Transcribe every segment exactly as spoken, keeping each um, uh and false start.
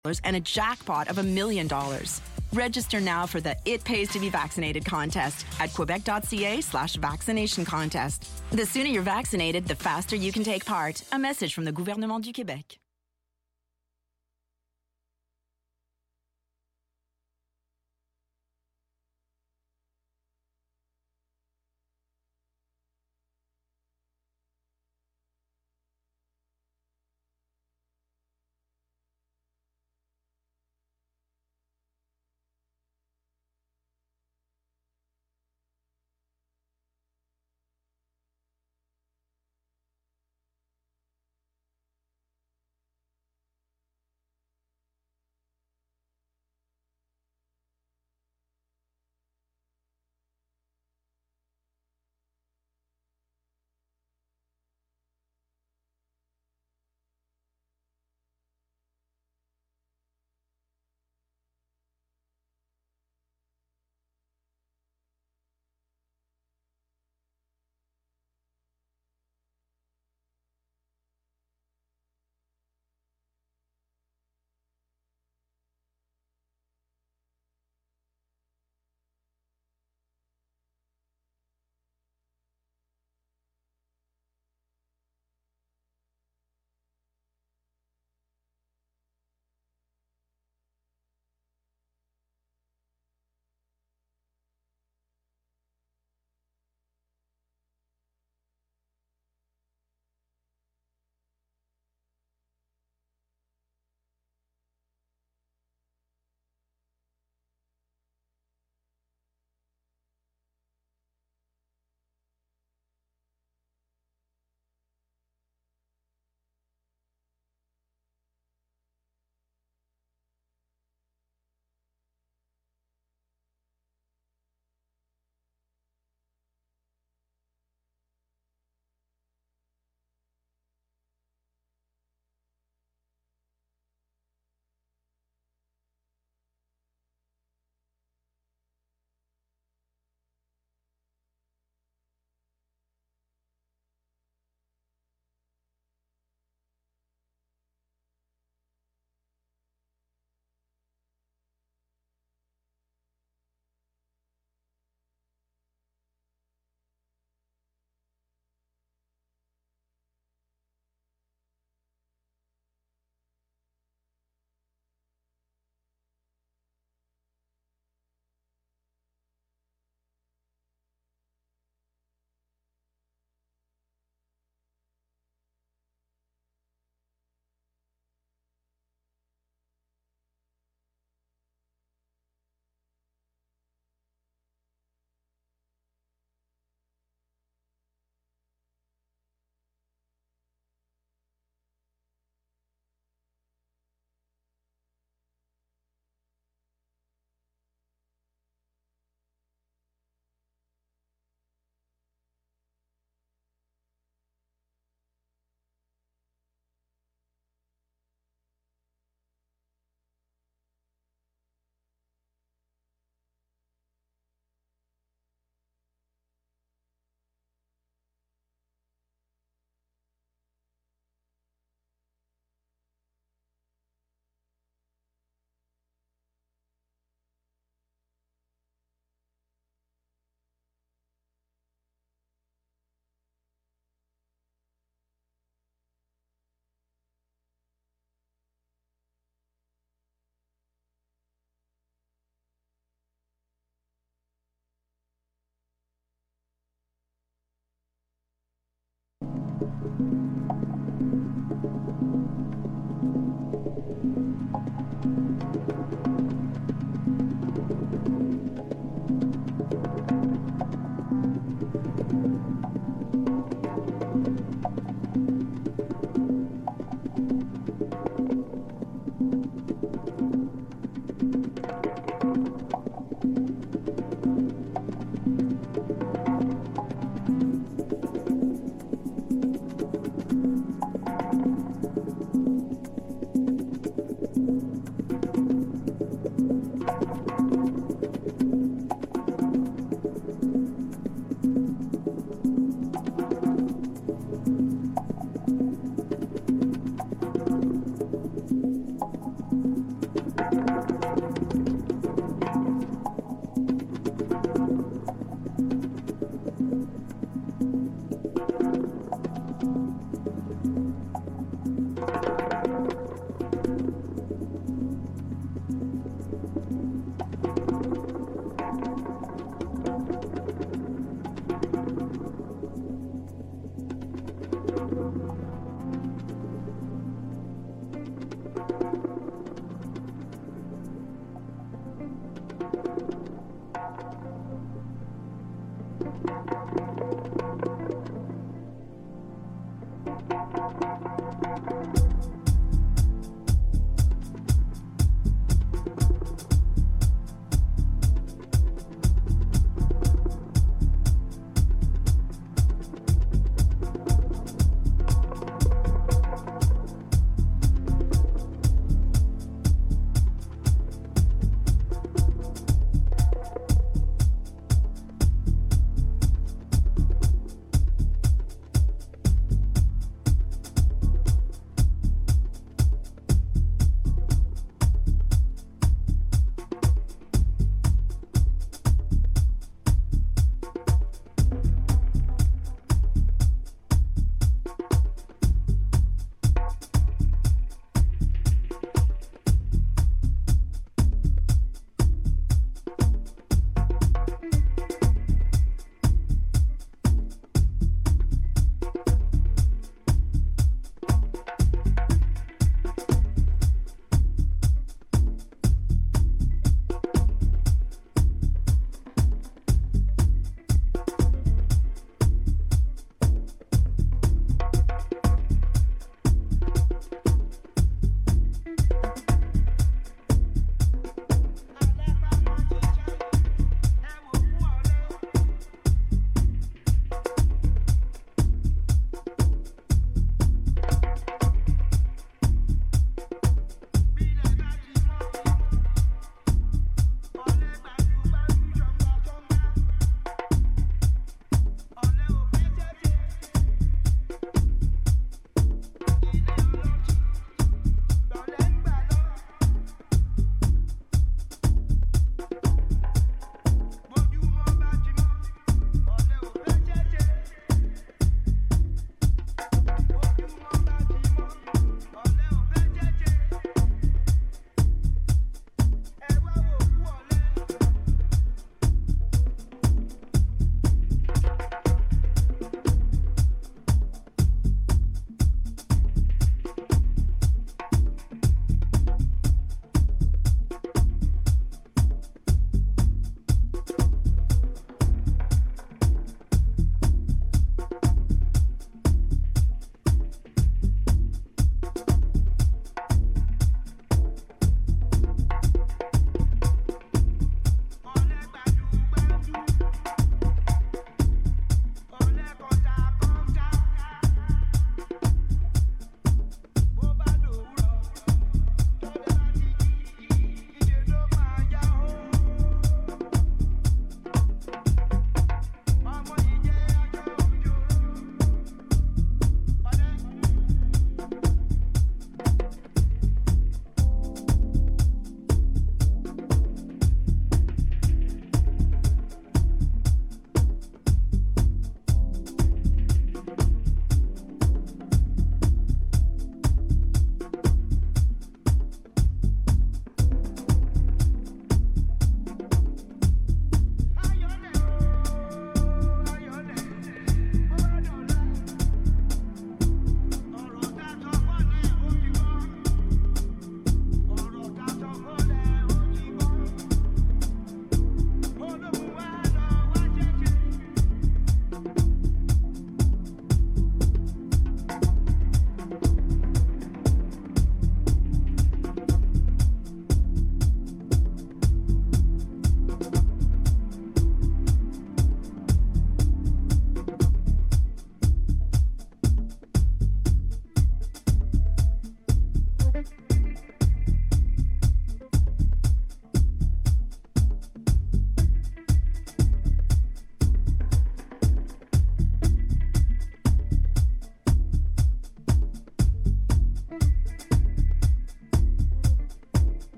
and a jackpot of a million dollars. Register now for the It Pays to Be Vaccinated contest at quebec.ca slash vaccination contest. The sooner you're vaccinated, the faster you can take part. A message from the Gouvernement du Québec.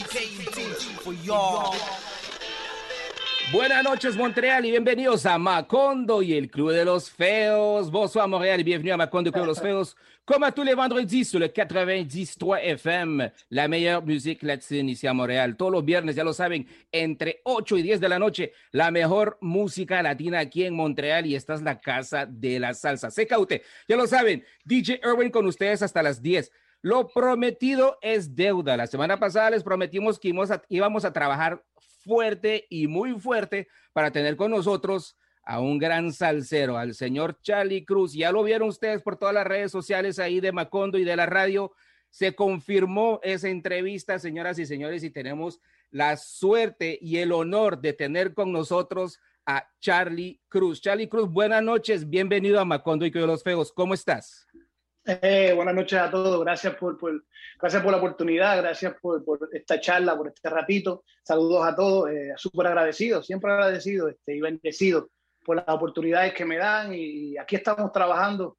Buenas noches Montréal y bienvenidos a Macondo y el Club de los Feos. Bonsoir Montréal y bienvenue à Macondo et le Club de los Feos. Comme à tous les vendredis sur le quatre-vingt-dix point trois F M, la meilleure musique latine ici à Montréal. Todos los viernes, ya lo saben, entre ocho y diez de la noche, la mejor música latina aquí en Montreal y esta es la casa de la salsa. Secaute, ya lo saben, D J Erwin con ustedes hasta las diez. Lo prometido es deuda. La semana pasada les prometimos que íbamos a, íbamos a trabajar fuerte y muy fuerte para tener con nosotros a un gran salsero, al señor Charlie Cruz. Ya lo vieron ustedes por todas las redes sociales ahí de Macondo y de la radio. Se confirmó esa entrevista, señoras y señores, y tenemos la suerte y el honor de tener con nosotros a Charlie Cruz. Charlie Cruz, buenas noches, bienvenido a Macondo y Club de los Feos. ¿Cómo estás? Eh, buenas noches a todos, gracias por, por, gracias por la oportunidad, gracias por, por esta charla, por este ratito. Saludos a todos, eh, súper agradecido, siempre agradecido este, y bendecido por las oportunidades que me dan y aquí estamos trabajando.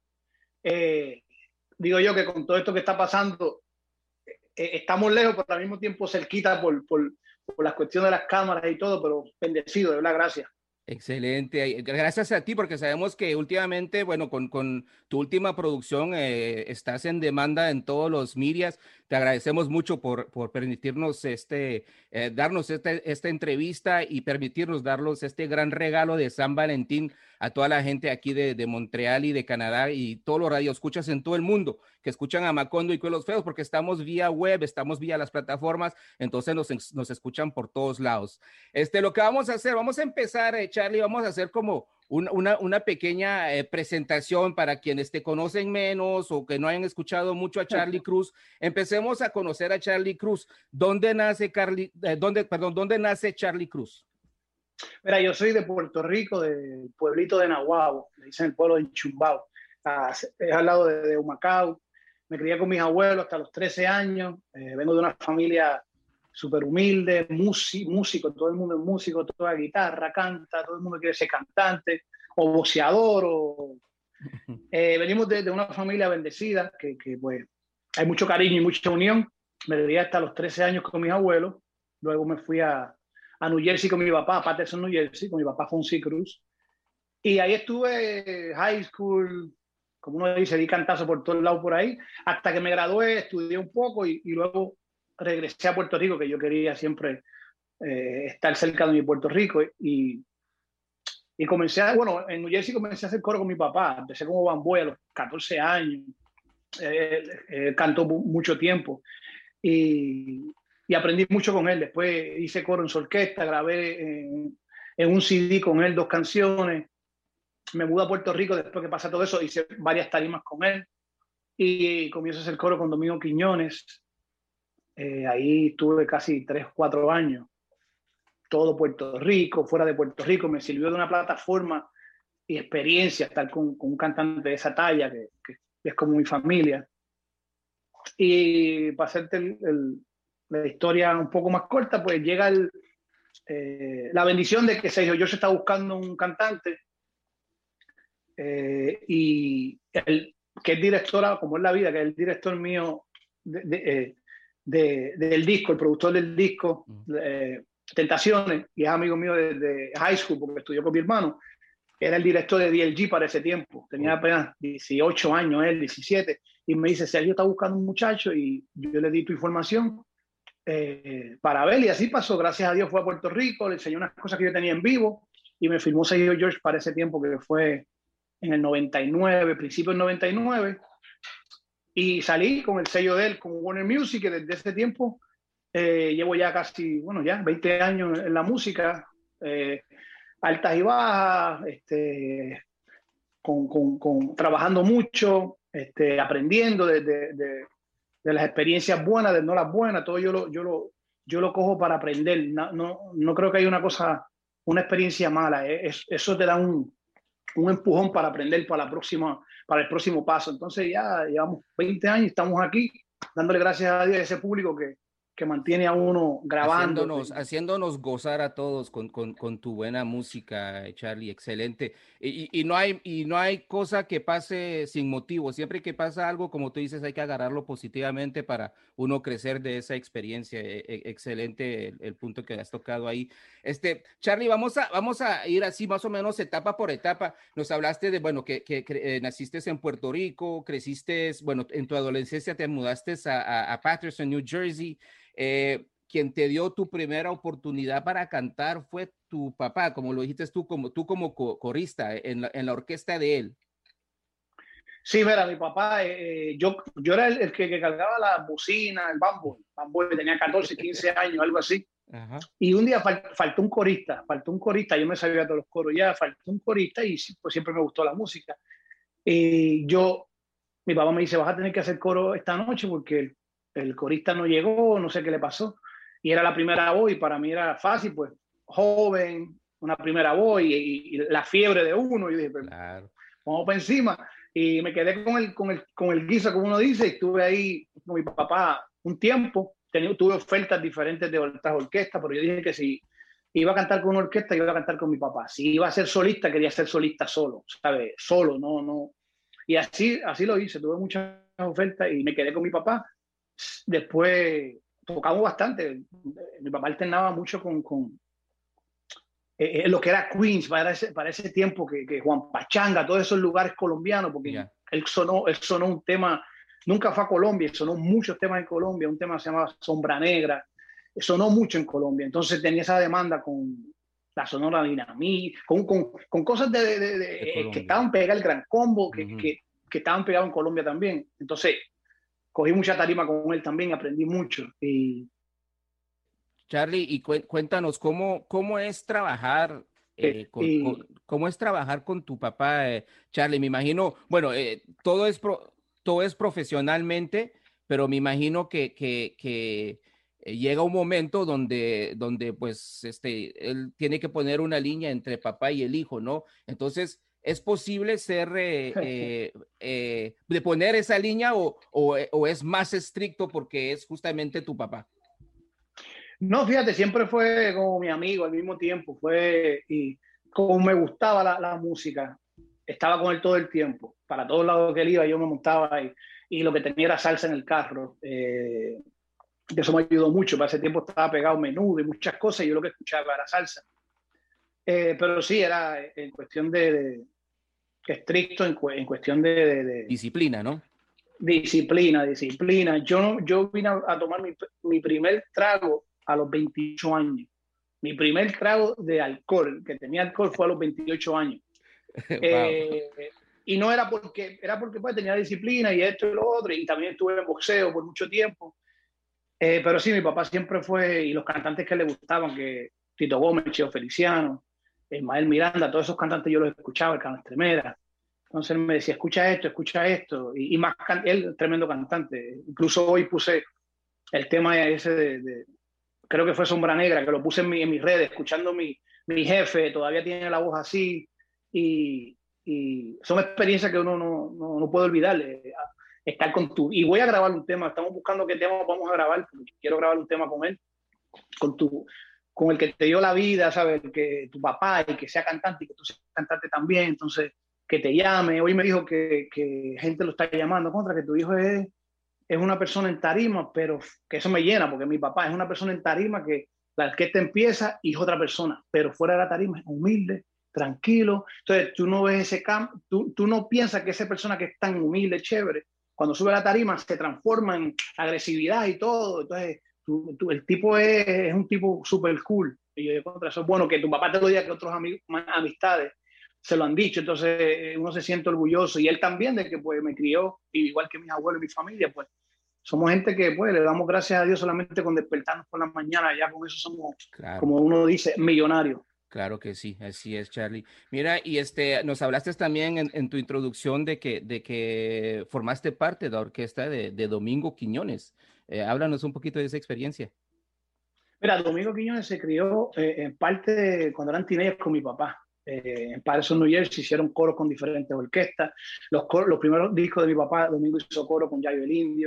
Eh, digo yo que con todo esto que está pasando, eh, estamos lejos, pero al mismo tiempo cerquita por, por, por las cuestiones de las cámaras y todo, pero bendecido, de verdad, gracias. Excelente, gracias a ti porque sabemos que últimamente, bueno, con, con tu última producción eh, estás en demanda en todos los medios. Te agradecemos mucho por, por permitirnos este, eh, darnos este, esta entrevista y permitirnos darnos este gran regalo de San Valentín a toda la gente aquí de, de Montreal y de Canadá y todos los radioescuchas en todo el mundo que escuchan a Macondo y Club de los Feos porque estamos vía web, estamos vía las plataformas, entonces nos, nos escuchan por todos lados. Este, lo que vamos a hacer, vamos a empezar, eh, Charlie, vamos a hacer como un, una, una pequeña eh, presentación para quienes te conocen menos o que no hayan escuchado mucho a Charlie Cruz. Empecemos a conocer a Charlie Cruz. ¿Dónde nace, Carly, eh, dónde, perdón, ¿dónde nace Charlie Cruz? Mira, yo soy de Puerto Rico, del pueblito de Nahuabo, le dicen el pueblo de Chumbao, es al lado de, de Humacao. Me crié con mis abuelos hasta los trece años, eh, vengo de una familia súper humilde, músico, todo el mundo es músico, toda guitarra, canta, todo el mundo quiere ser cantante o boxeador. O, eh, venimos de, de una familia bendecida, que, que pues hay mucho cariño y mucha unión. Me crié hasta los trece años con mis abuelos, luego me fui a, a New Jersey con mi papá, Patterson, New Jersey, con mi papá Fonsi Cruz, y ahí estuve high school, como uno dice, di cantazo por todos lados por ahí, hasta que me gradué, estudié un poco y, y luego regresé a Puerto Rico, que yo quería siempre eh, estar cerca de mi Puerto Rico, y, y comencé a, bueno, en New Jersey comencé a hacer coro con mi papá, empecé como bamboy a los catorce años, eh, eh, cantó mucho tiempo, y, y aprendí mucho con él. Después hice coro en su orquesta, grabé en, en un C D con él dos canciones, me mudé a Puerto Rico después que pasa todo eso, hice varias tarimas con él, y comienzo a hacer coro con Domingo Quiñones. Eh, ahí estuve casi tres, cuatro años, todo Puerto Rico, fuera de Puerto Rico, me sirvió de una plataforma y experiencia estar con, con un cantante de esa talla, que, que es como mi familia. Y para hacerte el, el, la historia un poco más corta, pues llega el, eh, la bendición de que Sergio George está buscando un cantante, eh, y el, que es directora, como es la vida, que es el director mío de, de, eh, De, de, del disco, el productor del disco, eh, Tentaciones, y es amigo mío desde high school porque estudió con mi hermano, era el director de D L G para ese tiempo, tenía apenas dieciocho años, él diecisiete, y me dice, Sergio está buscando un muchacho, y yo le di tu información eh, para ver, y así pasó. Gracias a Dios fue a Puerto Rico, le enseñé unas cosas que yo tenía en vivo, y me firmó Sergio George para ese tiempo, que fue en el noventa y nueve, principio del noventa y nueve, y salí con el sello de él, con Warner Music, que desde ese tiempo eh, llevo ya casi, bueno, ya veinte años en la música, eh, altas y bajas, este, con, con, con, trabajando mucho, este, aprendiendo de, de, de, de las experiencias buenas, de no las buenas, todo yo lo, yo lo, yo lo cojo para aprender. No, no, no creo que haya una cosa, una experiencia mala, eh, es, eso te da un, un empujón para aprender para la próxima, para el próximo paso. Entonces ya llevamos veinte años, estamos aquí dándole gracias a Dios a ese público que, que mantiene a uno grabando. Haciéndonos, haciéndonos gozar a todos con, con, con tu buena música, Charlie, excelente. Y, y, y no hay, y no hay cosa que pase sin motivo. Siempre que pasa algo, como tú dices, hay que agarrarlo positivamente para uno crecer de esa experiencia. E- e- excelente el, el punto que has tocado ahí. Este, Charlie, vamos a, vamos a ir así más o menos etapa por etapa. Nos hablaste de, bueno, que, que, que eh, naciste en Puerto Rico, creciste, bueno, en tu adolescencia te mudaste a, a, a Paterson, New Jersey. Eh, quien te dio tu primera oportunidad para cantar fue tu papá, como lo dijiste tú, como tú como co corista en la, en la orquesta de él. Sí, mira, mi papá, eh, yo, yo era el, el que, que cargaba la bocina, el bambo, el bambo, tenía catorce, quince años, algo así. Ajá. Y un día fal, faltó un corista, faltó un corista, yo me sabía todos los coros ya, faltó un corista y pues siempre me gustó la música. Y yo, mi papá me dice, vas a tener que hacer coro esta noche porque el, el corista no llegó, no sé qué le pasó. Y era la primera voz y para mí era fácil, pues joven, una primera voz y, y, y la fiebre de uno. Y dije, pues, claro, vamos para encima. Y me quedé con el, con el, con el guiso, como uno dice, y estuve ahí con mi papá un tiempo. Tenía, tuve ofertas diferentes de otras orquestas, pero yo dije que si iba a cantar con una orquesta, iba a cantar con mi papá. Si iba a ser solista, quería ser solista solo, ¿sabes? Solo, no, no. Y así, así lo hice, tuve muchas ofertas y me quedé con mi papá. Después tocamos bastante. Mi papá alternaba mucho con, con eh, lo que era Queens para ese, para ese tiempo, que, que Juan Pachanga, todos esos lugares colombianos, porque yeah. él, sonó, él sonó un tema, nunca fue a Colombia, sonó muchos temas en Colombia, un tema que se llamaba Sombra Negra, sonó mucho en Colombia, entonces tenía esa demanda con la Sonora Dinamita, con, con, con cosas de, de, de, de que estaban pegadas, el Gran Combo, que, uh-huh. que, que estaban pegados en Colombia también, entonces cogí mucha tarima con él también, aprendí mucho. Y... Charlie, y cu cuéntanos, ¿cómo, cómo es trabajar eh, con, y... con, cómo es trabajar con tu papá, eh, Charlie? Me imagino, bueno, eh, todo, es pro, todo es profesionalmente, pero me imagino que, que, que llega un momento donde, donde pues, este, él tiene que poner una línea entre papá y el hijo, ¿no? Entonces, ¿es posible ser, eh, eh, eh, de poner esa línea o, o, o es más estricto porque es justamente tu papá? No, fíjate, siempre fue como mi amigo al mismo tiempo, fue, y como me gustaba la, la música, estaba con él todo el tiempo, para todos lados que él iba yo me montaba y, y lo que tenía era salsa en el carro, eh, eso me ayudó mucho, para ese tiempo estaba pegado Menudo y muchas cosas y yo lo que escuchaba era salsa, eh, pero sí, era en cuestión de, de estricto, en, en cuestión de, de, de disciplina, ¿no? Disciplina, disciplina. Yo, no, yo vine a, a tomar mi, mi primer trago a los veintiocho años. Mi primer trago de alcohol, que tenía alcohol, fue a los veintiocho años. Wow. Eh, y no era porque, era porque pues, tenía disciplina y esto y lo otro, y también estuve en boxeo por mucho tiempo. Eh, pero sí, mi papá siempre fue, y los cantantes que le gustaban, que Tito Gómez, Cheo Feliciano, Ismael Miranda, todos esos cantantes yo los escuchaba, el Canestremera. Entonces él me decía, escucha esto, escucha esto. Y, y más, él, tremendo cantante. Incluso hoy puse el tema ese de, de creo que fue Sombra Negra, que lo puse en, mi, en mis redes, escuchando mi, mi jefe, todavía tiene la voz así. Y, y son experiencias que uno no, no, no puede olvidar. Estar con tu... Y voy a grabar un tema, estamos buscando qué tema vamos a grabar, porque quiero grabar un tema con él, con tu... con el que te dio la vida, ¿sabes? Que tu papá y que sea cantante y que tú seas cantante también, entonces que te llame. Hoy me dijo que, que gente lo está llamando contra, que tu hijo es, es una persona en tarima, pero que eso me llena, porque mi papá es una persona en tarima que la orquesta empieza y es otra persona, pero fuera de la tarima es humilde, tranquilo. Entonces tú no ves ese cambio, tú, tú no piensas que esa persona que es tan humilde, chévere, cuando sube a la tarima se transforma en agresividad y todo. Entonces tú, tú, el tipo es, es un tipo súper cool. Y yo digo, contra eso es bueno que tu papá te lo diga, que otros amigos, amistades se lo han dicho, entonces uno se siente orgulloso y él también de que pues me crió, igual que mis abuelos y mi familia, pues somos gente que pues le damos gracias a Dios solamente con despertarnos por la mañana, ya con eso somos, claro, como uno dice, millonarios. Claro que sí, así es, Charlie. Mira, y este, nos hablaste también en, en tu introducción de que, de que formaste parte de la orquesta de, de Domingo Quiñones. Eh, háblanos un poquito de esa experiencia. Mira, Domingo Quiñones se crió eh, en parte de, cuando eran teenagers con mi papá. Eh, en Paterson, New Jersey, hicieron coros con diferentes orquestas. Los, coros, los primeros discos de mi papá, Domingo hizo coro con Yayo el Indio,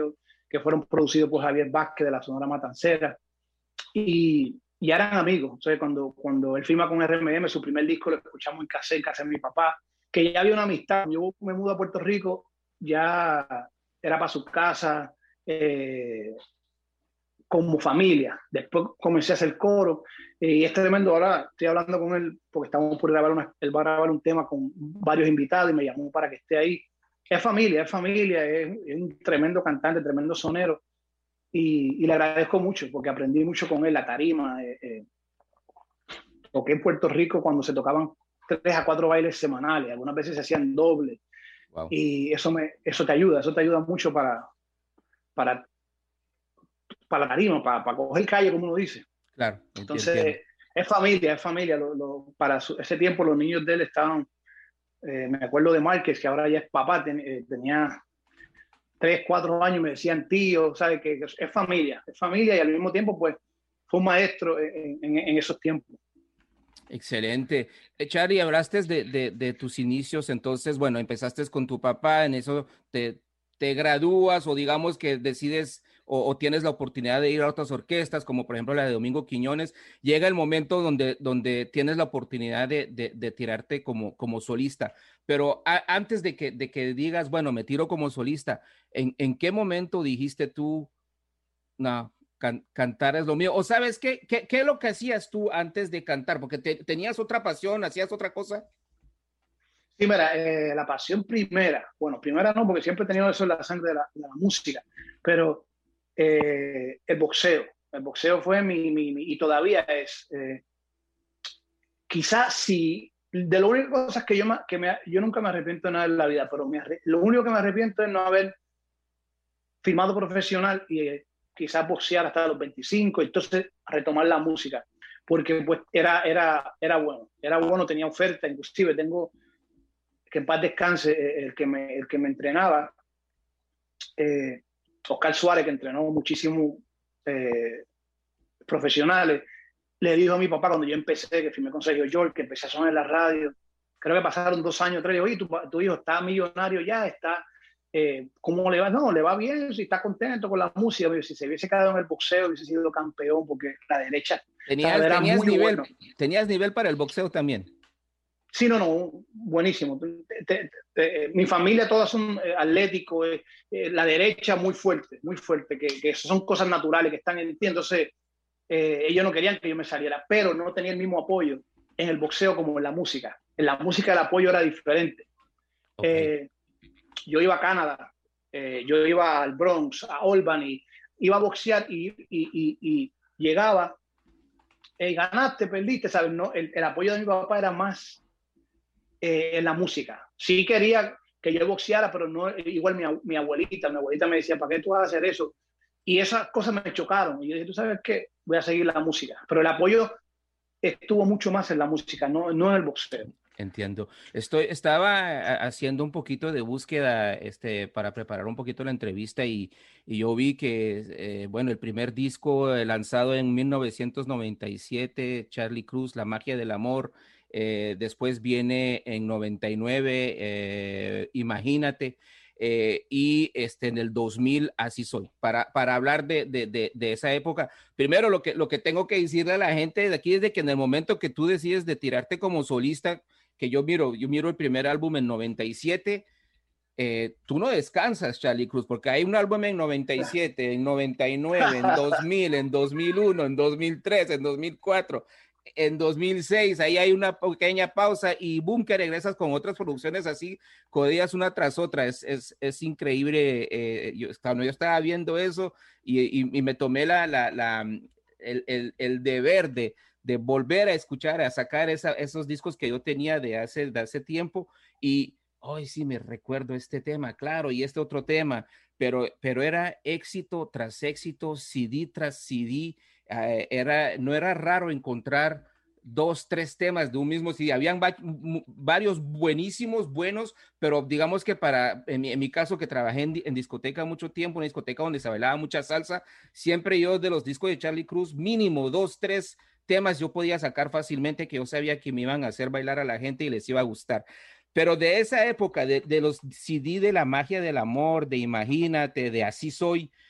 que fueron producidos por Javier Vázquez de la Sonora Matancera. Y, y eran amigos. Entonces, cuando, cuando él firma con R M M, su primer disco lo escuchamos en casa, en casa de mi papá, que ya había una amistad. Yo me mudo a Puerto Rico, ya era para su casa, eh, como familia. Después comencé a hacer coro y es tremendo. Ahora estoy hablando con él porque estamos por grabar una, él va a grabar un tema con varios invitados y me llamó para que esté ahí. Es familia, es familia, es, es un tremendo cantante, tremendo sonero y, y le agradezco mucho porque aprendí mucho con él, la tarima. Eh, eh, toqué en Puerto Rico cuando se tocaban tres a cuatro bailes semanales, algunas veces se hacían dobles. Wow. Y eso, me, eso te ayuda, eso te ayuda mucho para, para, para la tarima, para, para coger calle, como uno dice. Claro. Entonces, entiendo. Es familia, es familia. Lo, lo, para su, ese tiempo los niños de él estaban, eh, me acuerdo de Márquez, que ahora ya es papá, ten, eh, tenía tres, cuatro años, me decían tío, ¿sabes? Que, que es familia, es familia y al mismo tiempo, pues, fue un maestro en, en, en esos tiempos. Excelente. Charly, hablaste de, de, de tus inicios, entonces, bueno, empezaste con tu papá, en eso te, te gradúas o digamos que decides o, o tienes la oportunidad de ir a otras orquestas, como por ejemplo la de Domingo Quiñones. Llega el momento donde, donde tienes la oportunidad de, de, de tirarte como, como solista, pero a, antes de que, de que digas, bueno, me tiro como solista, ¿en, en qué momento dijiste tú, no, Can, cantar es lo mío? ¿O sabes qué, qué, qué es lo que hacías tú antes de cantar? Porque te, tenías otra pasión, hacías otra cosa. Sí, mira, eh, la pasión primera, bueno, primera no, porque siempre he tenido eso en la sangre de la, de la música, pero eh, el boxeo, el boxeo fue mi, mi, mi y todavía es, eh, quizás si, de lo único cosas que yo, que me, yo nunca me arrepiento de nada en la vida, pero me, lo único que me arrepiento es no haber firmado profesional y eh, quizás boxear hasta los veinticinco, entonces retomar la música, porque pues era, era, era bueno, era bueno, tenía oferta, inclusive tengo, que en paz descanse, el que me, el que me entrenaba, eh, Oscar Suárez, que entrenó muchísimos eh, profesionales, le dijo a mi papá cuando yo empecé, que firmé con Sergio York, que empecé a sonar en la radio, creo que pasaron dos años, tres, oye, tu, tu hijo está millonario ya, está... Eh, ¿cómo le va? No, le va bien, si está contento con la música. Si se hubiese quedado en el boxeo, hubiese sido campeón, porque la derecha tenías, era tenías muy nivel, bueno. ¿Tenías nivel para el boxeo también? Sí, no, no, buenísimo. Te, te, te, mi familia todas son eh, atléticos, eh, eh, la derecha muy fuerte, muy fuerte, que, que son cosas naturales que están en ti. Entonces, eh, ellos no querían que yo me saliera, pero no tenía el mismo apoyo en el boxeo como en la música. En la música el apoyo era diferente. Okay. Eh, Yo iba a Canadá, eh, yo iba al Bronx, a Albany, iba a boxear y, y, y, y llegaba, eh, ganaste, perdiste, ¿sabes? No, el, el apoyo de mi papá era más eh, en la música. Sí quería que yo boxeara, pero no igual mi, mi abuelita, mi abuelita me decía, ¿para qué tú vas a hacer eso? Y esas cosas me chocaron. Y yo dije, ¿tú sabes qué? Voy a seguir la música. Pero el apoyo estuvo mucho más en la música, no, no en el boxeo. Entiendo. Estoy, estaba haciendo un poquito de búsqueda este, para preparar un poquito la entrevista y, y yo vi que, eh, bueno, el primer disco eh, lanzado en mil novecientos noventa y siete, Charly Cruz, La Magia del Amor, eh, después viene en noventa y nueve, eh, Imagínate, eh, y este, en el dos mil, Así Soy. Para, para hablar de, de, de, de esa época, primero lo que, lo que tengo que decirle a la gente de aquí es de que en el momento que tú decides de tirarte como solista, que yo miro, yo miro el primer álbum en noventa y siete, eh, tú no descansas, Charly Cruz, porque hay un álbum en noventa y siete, en noventa y nueve, en dos mil, en dos mil uno, en dos mil tres, en dos mil cuatro, en dos mil seis, ahí hay una pequeña pausa y boom, que regresas con otras producciones así, codillas una tras otra. Es, es, es increíble. Eh, yo, cuando yo estaba viendo eso y, y, y me tomé la, la, la, el, el, el deber de de volver a escuchar, a sacar esa, esos discos que yo tenía de hace, de hace tiempo y hoy oh, sí me recuerdo este tema, claro, y este otro tema, pero, pero era éxito tras éxito, C D tras C D, eh, era, no era raro encontrar dos, tres temas de un mismo C D, habían va varios buenísimos, buenos, pero digamos que para, en mi, en mi caso que trabajé en, en discoteca mucho tiempo, en discoteca donde se bailaba mucha salsa, siempre yo de los discos de Charly Cruz, mínimo dos, tres temas yo podía sacar fácilmente que yo sabía que me iban a hacer bailar a la gente y les iba a gustar. Pero de esa época, de, de los C D de La Magia del Amor, de Imagínate, de Así Soy,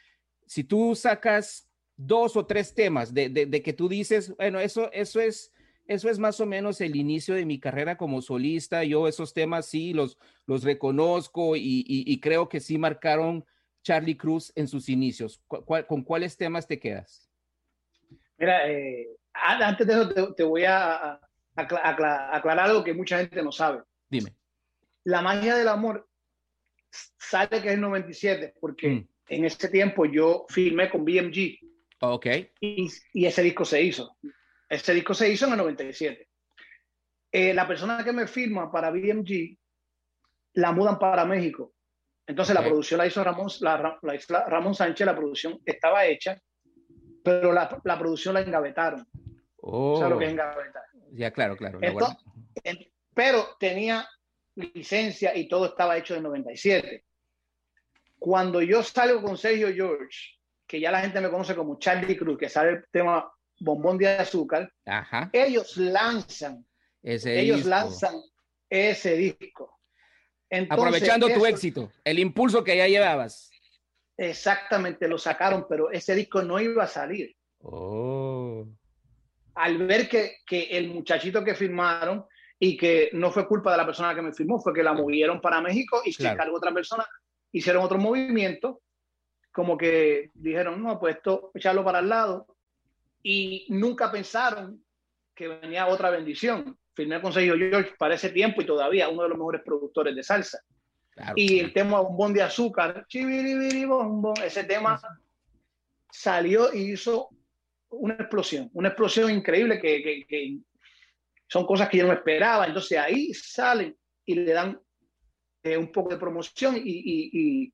si tú sacas dos o tres temas de, de, de que tú dices, bueno, eso, eso es, eso es más o menos el inicio de mi carrera como solista, yo esos temas sí los, los reconozco y, y, y creo que sí marcaron Charlie Cruz en sus inicios. ¿Cuál, ¿Con cuáles temas te quedas? Mira, eh, antes de eso te, te voy a, a, a aclarar algo que mucha gente no sabe. Dime. La magia del amor sale que es el noventa y siete, porque mm. en ese tiempo yo filmé con B M G. Ok. Y, y ese disco se hizo. Ese disco se hizo en el noventa y siete. Eh, la persona que me firma para B M G la mudan para México. Entonces okay. la producción la hizo Ramón, la, la hizo Ramón Sánchez, la producción estaba hecha, pero la, la producción la engavetaron. Oh. ¿Sabes lo que es engavetar? Ya, claro, claro. Entonces, en, pero tenía licencia y todo estaba hecho en el noventa y siete. Cuando yo salgo con Sergio George, que ya la gente me conoce como Charlie Cruz, que sale el tema Bombón de Azúcar, Ajá. ellos lanzan, ese ellos disco. lanzan ese disco. Entonces, aprovechando tu eso, éxito, el impulso que ya llevabas. Exactamente, lo sacaron, pero ese disco no iba a salir. Oh. Al ver que, que el muchachito que firmaron, y que no fue culpa de la persona que me firmó, fue que la movieron para México y claro. se encargó otra persona, hicieron otro movimiento, como que dijeron, no, pues esto, echarlo para el lado, y nunca pensaron que venía otra bendición. Firmé con Sergio George para ese tiempo y todavía uno de los mejores productores de salsa. Claro, y claro. el tema Bombón de Azúcar, chibiribiri bombón, ese tema salió y hizo una explosión, una explosión increíble que, que, que son cosas que yo no esperaba. Entonces ahí salen y le dan eh, un poco de promoción y, y, y,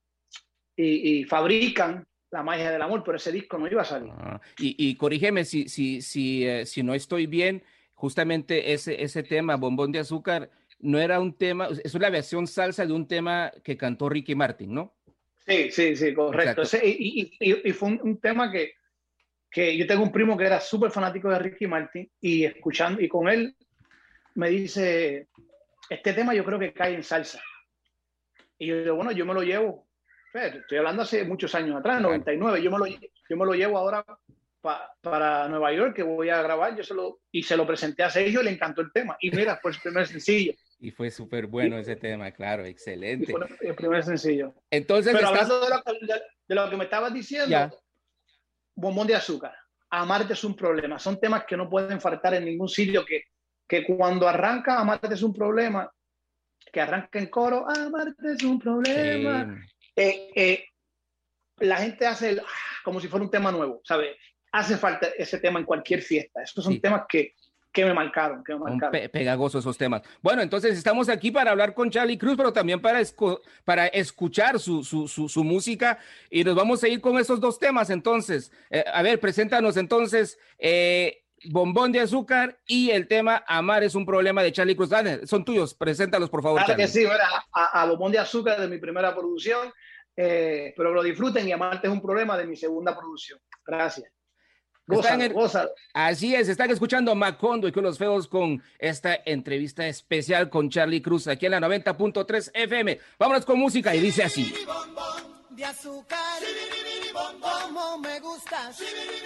y, y fabrican la magia del amor, pero ese disco no iba a salir. Ah, y, y corrígeme si, si, si, eh, si no estoy bien, justamente ese, ese tema, Bombón de Azúcar, no era un tema, es una versión salsa de un tema que cantó Ricky Martin, ¿no? Sí, sí, sí, correcto. Ese, y, y, y fue un, un tema que, que yo tengo un primo que era súper fanático de Ricky Martin y escuchando, y con él me dice, este tema yo creo que cae en salsa. Y yo digo, bueno, yo me lo llevo, estoy hablando hace muchos años atrás, noventa y nueve, yo me lo, yo me lo llevo ahora pa, para Nueva York, que voy a grabar, yo se lo, y se lo presenté a Sergio y le encantó el tema. Y mira, fue el primer sencillo. Y fue súper bueno y, ese tema, claro, excelente. Y fue el primer sencillo. Entonces, pero estás... hablando de lo, de, de lo que me estabas diciendo, ya. Bombón de Azúcar, Amarte es un problema, son temas que no pueden faltar en ningún sitio, que, que cuando arranca Amarte es un problema, que arranca en coro, Amarte es un problema, sí. eh, eh, la gente hace el, como si fuera un tema nuevo, ¿sabes? Hace falta ese tema en cualquier fiesta. Estos son sí. temas que, que me marcaron, que me marcaron. Pe pegagosos esos temas. Bueno, entonces estamos aquí para hablar con Charlie Cruz, pero también para, escu para escuchar su, su, su, su música, y nos vamos a ir con esos dos temas. Entonces, eh, a ver, preséntanos entonces eh, Bombón de Azúcar y el tema Amar es un problema de Charlie Cruz. Dale, son tuyos, preséntalos por favor. Claro Charlie. que sí, mira, a, a Bombón de Azúcar de mi primera producción, eh, pero lo disfruten, y Amarte es un problema de mi segunda producción. Gracias. Gózalo, el... gózalo. Así es, están escuchando Macondo y con los feos con esta entrevista especial con Charlie Cruz aquí en la noventa punto tres F M. Vámonos con música y dice así. De azúcar, como me gustas,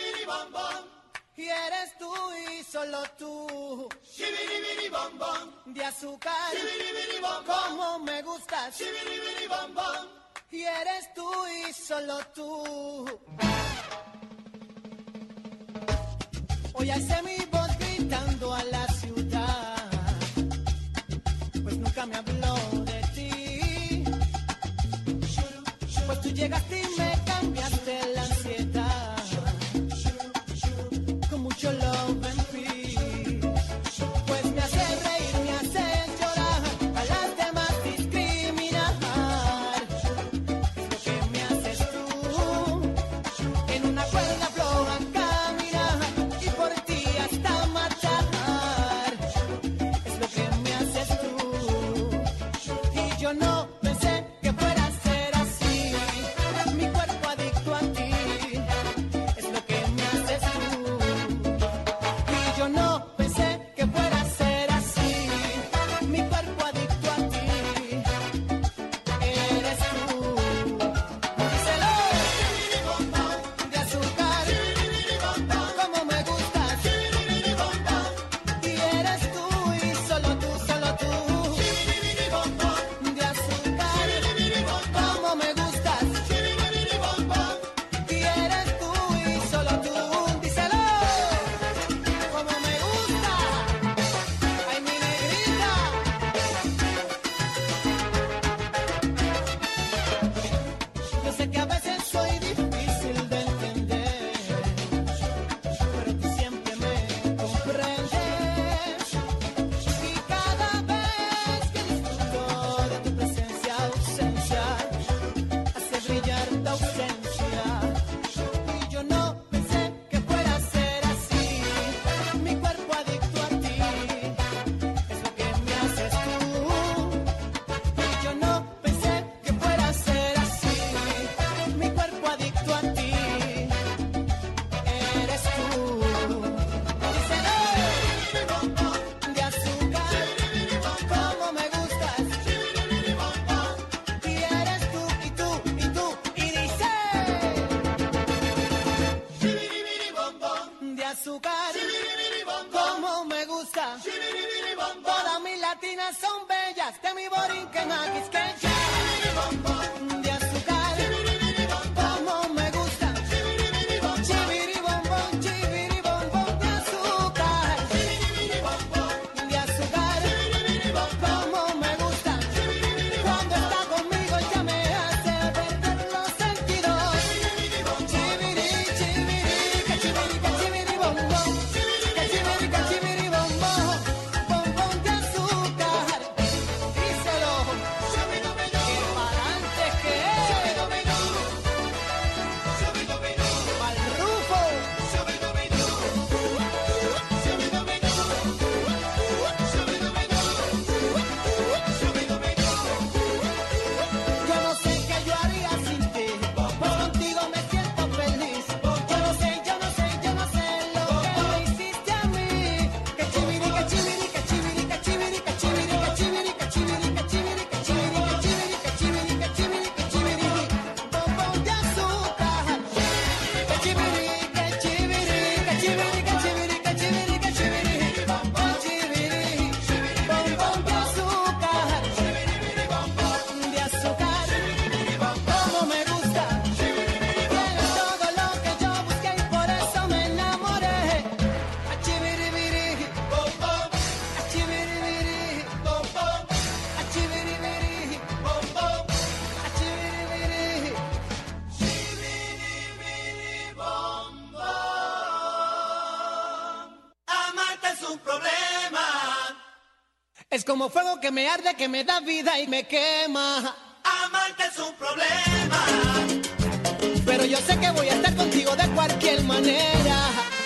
y eres tú y solo tú. De azúcar, como me gustas, y eres tú y solo tú. Hoy alcé mi voz gritando a la ciudad, pues nunca me habló de ti. Pues tú llegaste y me cambiaste la ansiedad con mucho love and peace. Pues me haces reír, me haces llorar, a las demás discriminar. Es lo que me haces tú, en una cuerda floja caminar, y por ti hasta matar. Es lo que me haces tú, y yo no pensé que fuera a ser así. Mi cuerpo azúcar. Como me gusta. Todas mis latinas son bellas. De mi borinquen a Quisqueya. De azúcar. Como me gusta. Chibiri bombón, chibiri bombón de azúcar. De azúcar. Como me gusta. Cuando está conmigo ya me hace perder los sentidos. Chibiri, chibiri, cachibiri, cachibiri bombón. Cachibiri, cachibiri bombón. Bombón de azúcar. Díselo. Que pa'lante que es. Pa'l Rufo. Yo no sé qué yo haría sin ti, pues contigo me siento feliz. Yo no sé, yo no sé, yo no sé lo que me hiciste a mí. Que chibiri, que chibiri, que chibiri, que chibiri, que chibiri, que chibiri, que chibiri, que chibiri, que chibiri, que chibiri, que chibiri, que chibiri, que chibiri, bombón de azúcar. Que chibiri, que chibiri, que chibiri, que chibiri, que chibiri, que chibiri, bombón chibiri, bombón de azúcar. De azúcar, como me gusta. Tienes todo lo que yo busqué y por eso me enamoré. Achibiribiri, bombón. Achibiribiri, bombón. Achibiribiri, bombón. Achibiribiri, chibiribiri, bombón. Amarte es un problema. Es como fuego que me arde, que me da vida y me quema. Amarte es un problema. Pero yo sé que voy a estar contigo de cualquier manera.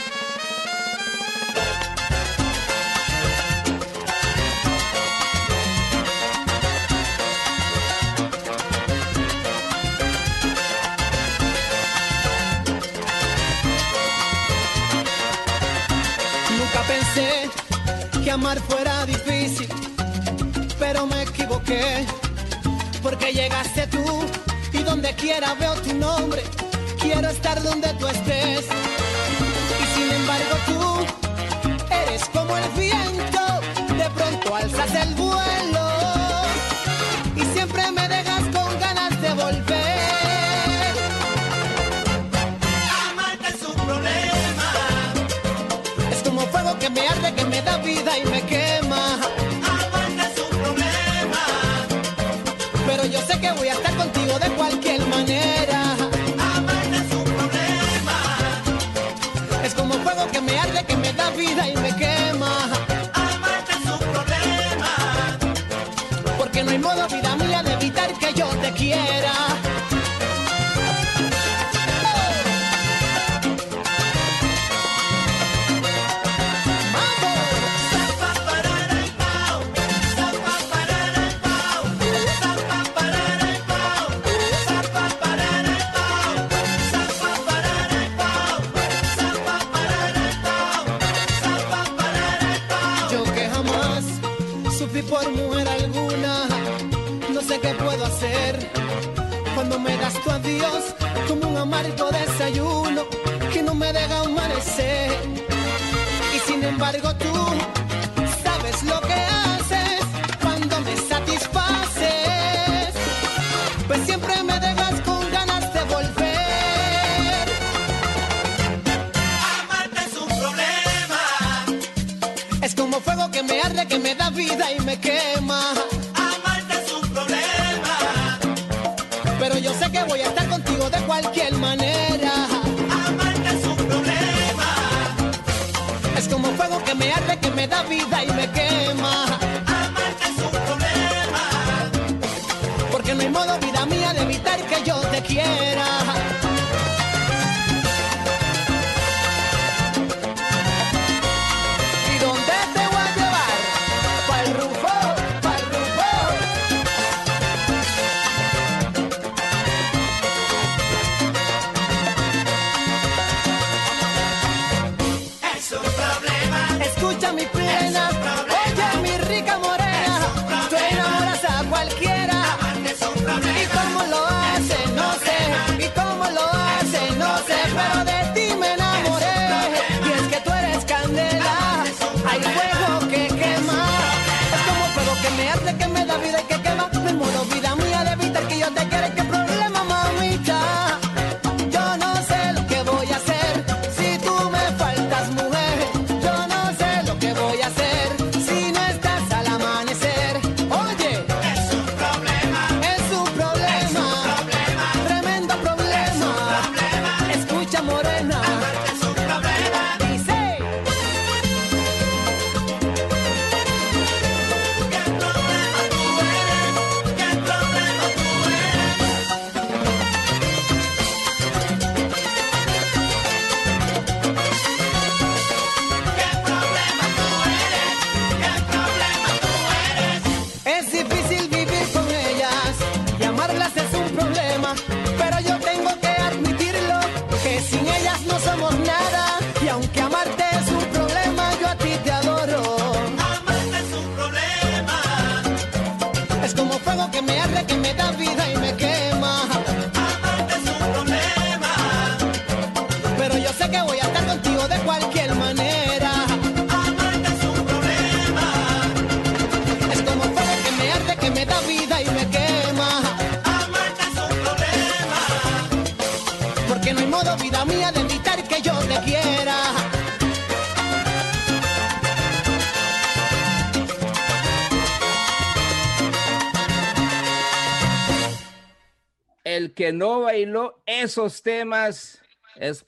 Nunca pensé que amar fuera difícil, pero me equivoqué, porque llegaste tú y donde quiera veo tu nombre. Quiero estar donde tú estés y sin embargo tú eres como el viento. De pronto alzas el vuelo y siempre me dejas con ganas de volver. Amarte es un problema. Es como fuego que me arde, que me da vida y me quema. Amarte es un problema. Pero yo sé que voy a estar contigo de cualquier manera. Amarte es un problema. Es como fuego que me arde, que me da vida y me quema. Amarte es un problema. Porque no hay modo, vida mía, de evitar que yo te quiera. Yo que jamás sufrí por mujer alguna, no sé qué puedo hacer cuando me das tu adiós como un amargo desayuno que no me deja amanecer. Y sin embargo tú sabes lo que haces cuando me satisfaces, pues siempre me dejas con ganas de volver. Amarte es un problema. Es como fuego que me arde, que me da vida y me quema. Amarte es un problema. Pero yo sé que voy a estar contigo de cualquier manera. Amarte es un problema. Es como fuego que me arde, que me da vida y me quema. Amarte es un problema. Porque no hay modo, vida mía, de evitar que yo te quiera. ¿Y dónde te voy a llevar? Pa'l Rufo, pa'l Rufo. Es un problema. Escucha mi plena, oye mi rica morena. quiera. El que no bailó esos temas es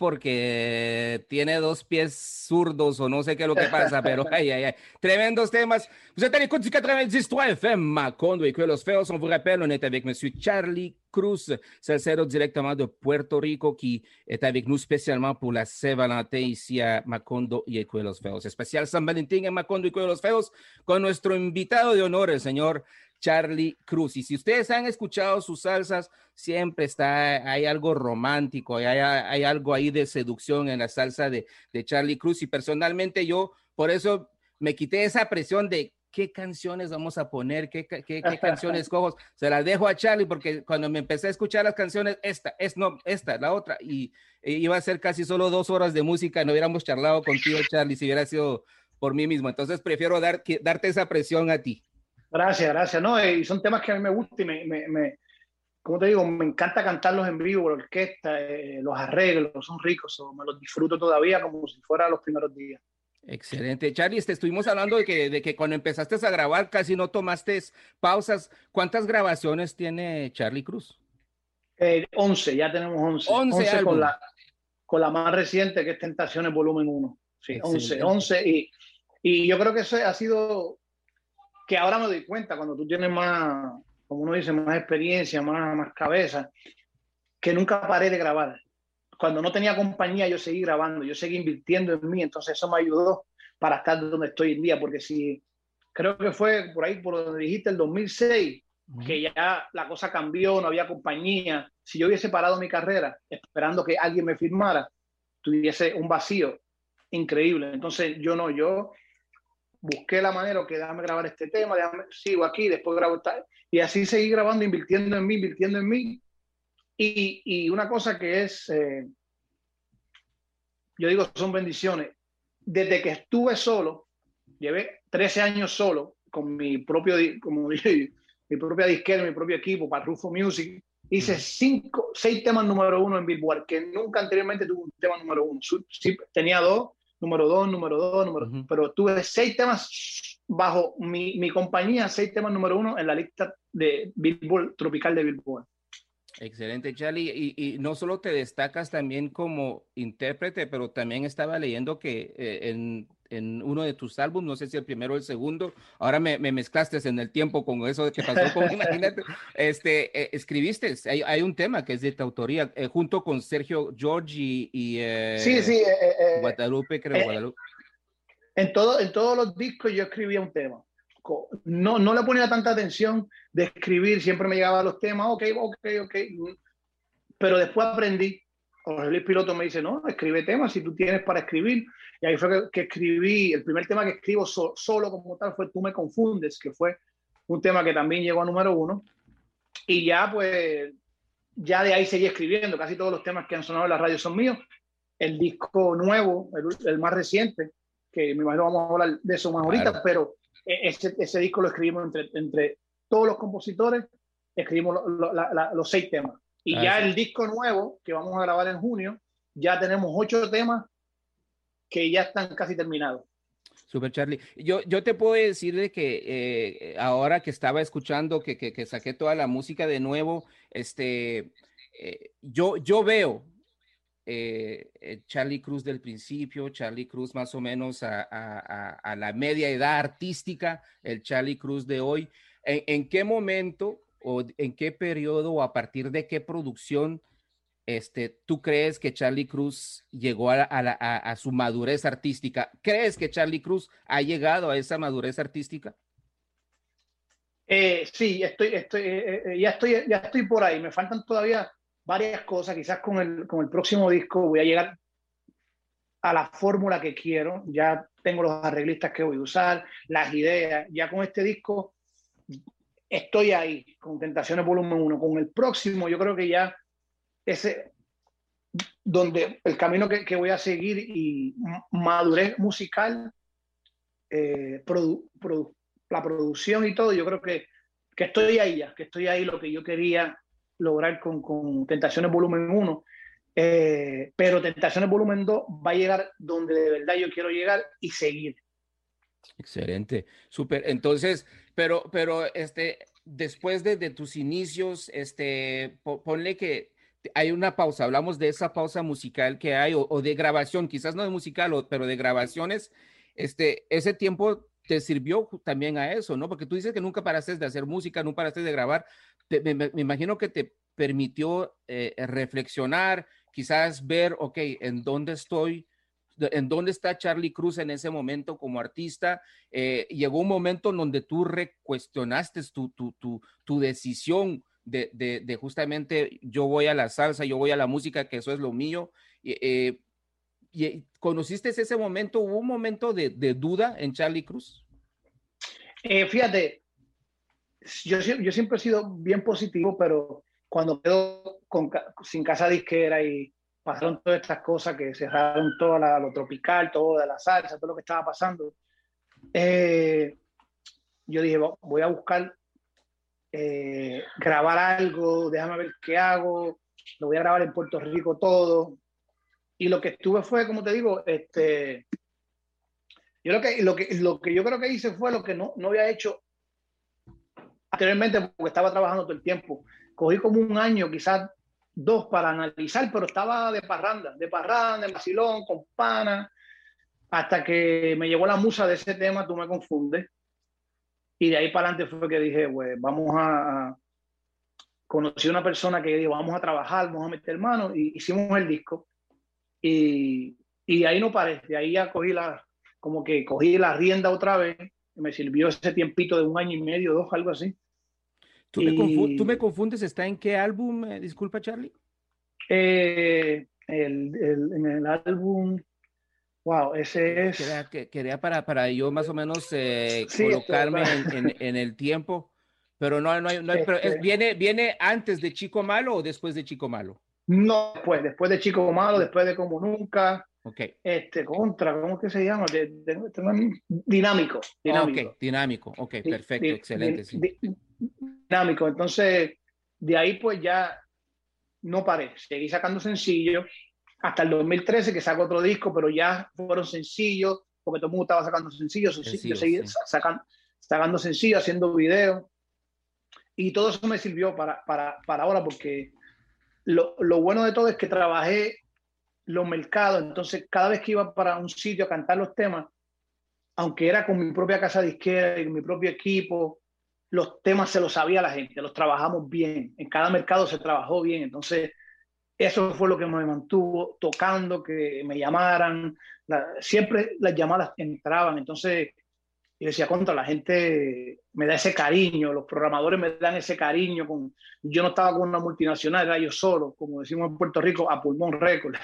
porque tiene dos pies zurdos o no sé qué es lo que pasa, pero ay, ay, ay. Tremendos temas. Vous êtes à l'écoute du quatre-vingt-dix trois F M, Macondo et Los Feos. On vous rappelle, on est avec Monsieur Charlie Cruz, salsero directement de Puerto Rico, qui est avec nous spécialement pour la Saint-Valentin ici à Macondo y Los Feos. Especial San Valentín en Macondo y Los Feos con nuestro invitado de honor, el señor Charlie Cruz. Y si ustedes han escuchado sus salsas, siempre está, hay algo romántico, hay, hay algo ahí de seducción en la salsa de, de Charlie Cruz. Y personalmente yo, por eso me quité esa presión de qué canciones vamos a poner, qué, qué, qué canciones cojo. Se las dejo a Charlie porque cuando me empecé a escuchar las canciones, esta, es no, esta, la otra, y, y iba a ser casi solo dos horas de música, no hubiéramos charlado contigo, Charlie, si hubiera sido por mí mismo. Entonces prefiero dar, que, darte esa presión a ti. Gracias, gracias. No, y son temas que a mí me gustan y me, me, me como te digo, me encanta cantarlos en vivo, la orquesta, eh, los arreglos, son ricos, so, me los disfruto todavía como si fuera los primeros días. Excelente. Charlie, te estuvimos hablando de que, de que cuando empezaste a grabar casi no tomaste pausas. ¿Cuántas grabaciones tiene Charlie Cruz? Eh, once, ya tenemos once. once con la, con la más reciente que es Tentaciones Volumen uno. Sí, once, once. Y, y yo creo que eso ha sido... que ahora me doy cuenta, cuando tú tienes más, como uno dice, más experiencia, más, más cabeza, que nunca paré de grabar. Cuando no tenía compañía, yo seguí grabando, yo seguí invirtiendo en mí, entonces eso me ayudó para estar donde estoy hoy en día, porque si, creo que fue por ahí, por donde dijiste, el dos mil seis, uh-huh. que ya la cosa cambió, no había compañía, si yo hubiese parado mi carrera esperando que alguien me firmara, tuviese un vacío increíble. Entonces yo no, yo... busqué la manera que déjame grabar este tema, déjame, sigo aquí, después grabo esta, y así seguí grabando, invirtiendo en mí, invirtiendo en mí. Y, y una cosa que es, eh, yo digo, son bendiciones. Desde que estuve solo, llevé trece años solo, con mi propio, como dije, mi propia disquera, mi propio equipo, para Rufo Music, hice cinco, seis temas número uno en Billboard, que nunca anteriormente tuve un tema número uno. Sí, tenía dos, número dos, número dos, número... Uh-huh. Pero tuve seis temas bajo mi, mi compañía, seis temas número uno en la lista de Billboard, tropical de Billboard. Excelente, Charlie. Y, y no solo te destacas también como intérprete, pero también estaba leyendo que eh, en, en uno de tus álbumes, no sé si el primero o el segundo, ahora me, me mezclaste en el tiempo con eso que pasó con, imagínate, este, eh, escribiste, hay, hay un tema que es de tu autoría, eh, junto con Sergio George y, y eh, sí, sí, eh, eh, Guadalupe, creo, eh, Guadalupe. En, todo, en todos los discos yo escribía un tema. No, no le ponía tanta atención de escribir, siempre me llegaban los temas, ok, ok, ok. Pero después aprendí. Jorge Luis Piloto me dice, no, escribe temas si tú tienes para escribir. Y ahí fue que, que escribí, el primer tema que escribo so, solo como tal fue Tú me confundes, que fue un tema que también llegó a número uno. Y ya pues, ya de ahí seguí escribiendo. Casi todos los temas que han sonado en la radio son míos. El disco nuevo, el, el más reciente, que me imagino vamos a hablar de eso más ahorita, claro. Pero ese, ese disco lo escribimos entre, entre todos los compositores, escribimos lo, lo, la, la, los seis temas. Y ah, ya sí. El disco nuevo, que vamos a grabar en junio, ya tenemos ocho temas que ya están casi terminados. Super, Charlie. Yo, yo te puedo decir de que eh, ahora que estaba escuchando, que, que, que saqué toda la música de nuevo, este, eh, yo, yo veo Eh, eh, Charlie Cruz del principio, Charlie Cruz más o menos a, a, a la media edad artística, el Charlie Cruz de hoy. ¿En, en qué momento o en qué periodo o a partir de qué producción este, tú crees que Charlie Cruz llegó a, a, la, a, a su madurez artística? ¿Crees que Charlie Cruz ha llegado a esa madurez artística? Eh, sí, estoy, estoy, eh, eh, ya, estoy, ya estoy por ahí. Me faltan todavía varias cosas, quizás con el, con el próximo disco voy a llegar a la fórmula que quiero, ya tengo los arreglistas que voy a usar, las ideas, ya con este disco estoy ahí, con Tentaciones Volumen uno, con el próximo yo creo que ya ese, donde el camino que, que voy a seguir y madurez musical, eh, produ, produ, la producción y todo, yo creo que, que estoy ahí ya, que estoy ahí lo que yo quería lograr con, con Tentaciones Volumen uno, Eh, pero Tentaciones Volumen dos va a llegar donde de verdad yo quiero llegar y seguir. Excelente, súper. Entonces, pero, pero, este, después de, de tus inicios, este, po- ponle que hay una pausa. Hablamos de esa pausa musical que hay o, o de grabación, quizás no de musical, o- pero de grabaciones. Este, ese tiempo te sirvió ju- también a eso, ¿no? Porque tú dices que nunca paraste de hacer música, nunca paraste de grabar. Te- me, me- me imagino que te permitió eh, reflexionar, quizás ver, ok, ¿en dónde estoy? ¿En dónde está Charlie Cruz en ese momento como artista? Eh, llegó un momento en donde tú recuestionaste tu, tu, tu, tu decisión de, de, de, justamente yo voy a la salsa, yo voy a la música, que eso es lo mío. Eh, y, ¿conociste ese momento? ¿Hubo un momento de, de duda en Charlie Cruz? Eh, fíjate, yo, yo siempre he sido bien positivo, pero cuando quedo con, sin casa disquera y pasaron todas estas cosas, que cerraron todo la, lo tropical, todo de la salsa, todo lo que estaba pasando, eh, yo dije, voy a buscar eh, grabar algo, déjame ver qué hago, lo voy a grabar en Puerto Rico todo. Y lo que estuve fue, como te digo, este, yo lo que, lo que, lo que yo creo que hice fue lo que no, no había hecho anteriormente porque estaba trabajando todo el tiempo. Cogí como un año, quizás dos, para analizar, pero estaba de parranda, de parranda, de vacilón, con pana, hasta que me llegó la musa de ese tema, Tú me confundes. Y de ahí para adelante fue que dije, pues vamos a... Conocí a una persona que dijo, vamos a trabajar, vamos a meter mano, y hicimos el disco. Y, y ahí no paré, de ahí ya cogí la, como que cogí la rienda otra vez, me sirvió ese tiempito de un año y medio, dos, algo así. ¿Tú me, confu ¿Tú me Y confundes? ¿Está en qué álbum? Eh, disculpa, Charlie. eh, el, el, en el álbum, wow, ese es, Quería, que- quería para, para yo más o menos eh, sí, esto, colocarme en, en, en el tiempo, pero no, no hay, no hay- pero es, este, viene, ¿viene antes de Chico Malo o después de Chico Malo? no después, después de Chico Malo, después de Como Nunca, Ok, este, contra, ¿cómo es que se llama? De, de, de, dinámico, ok, dinámico. dinámico, ok, Di, perfecto, di, excelente, di, sí. di, dinámico. Entonces, de ahí pues ya no paré, seguí sacando sencillos hasta el dos mil trece que saco otro disco, pero ya fueron sencillos, porque todo el mundo estaba sacando sencillos, yo Sencillo, seguí sí. sacando, sacando sencillos, haciendo videos, y todo eso me sirvió para, para, para ahora, porque lo, lo bueno de todo es que trabajé los mercados, entonces cada vez que iba para un sitio a cantar los temas, aunque era con mi propia casa disquera y mi propio equipo, los temas se los sabía la gente, los trabajamos bien, en cada mercado se trabajó bien, entonces eso fue lo que me mantuvo tocando, que me llamaran, la, siempre las llamadas entraban, entonces yo decía, contra, la gente me da ese cariño, los programadores me dan ese cariño, con, yo no estaba con una multinacional, era yo solo, como decimos en Puerto Rico, a pulmón récord.